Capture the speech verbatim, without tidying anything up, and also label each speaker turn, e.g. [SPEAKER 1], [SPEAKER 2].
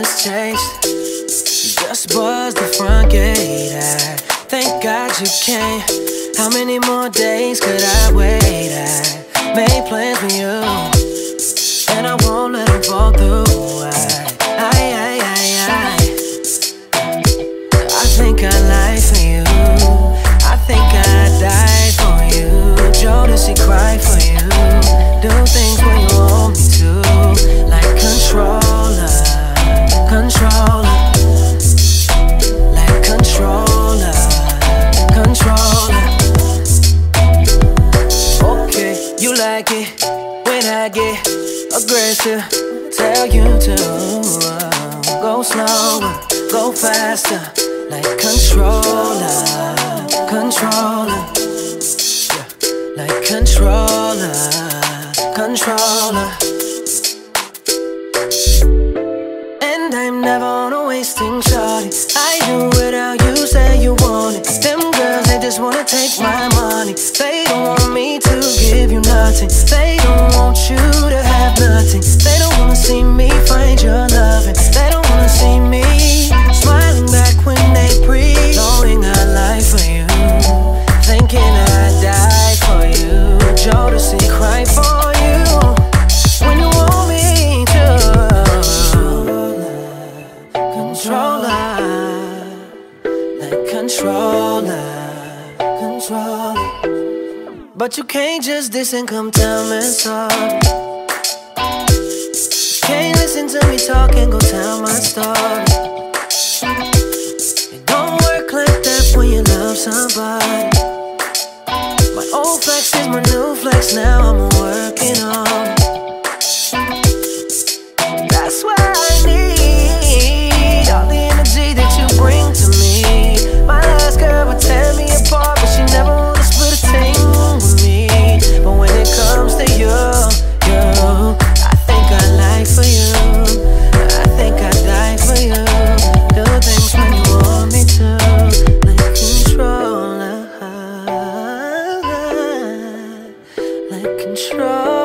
[SPEAKER 1] has changed. You just buzzed the front gate. I thank God you came. How many more days could I wait? I made plans for you, and I won't let them fall through. I, I, I, I, I, I think I lied for you. I think I died for you. Jodeci cry for you. Do things when you want me to, like controller, controller, like controller, controller. Okay, you like it when I get aggressive. Tell you to uh, go slower, go faster, like controller, controller, yeah, like controller, controller. And I'm never on a wasting shawty. I do it how you say you want it. Them girls, they just wanna take my money. They don't want me to give you nothing. They don't want you to have nothing. They don't wanna see me find your loving. They don't wanna see me smiling back when they breathe, knowing I lie for you, thinking I die for you. Jodeci cry for you when you want me to. Controller, like controller, controller. But you can't just diss and come tell me sorry. Can't listen to me talk and go tell my story. It don't work like that when you love somebody. My old flex is my new flex, now I'm working on it. That's why I need all the energy that you bring to me. My last girl would tear me apart, but she never wanna split a thing with me. But when it comes to you, you, I think I lie for you. I think I die for you. Do things when you want me to, like controller, like control.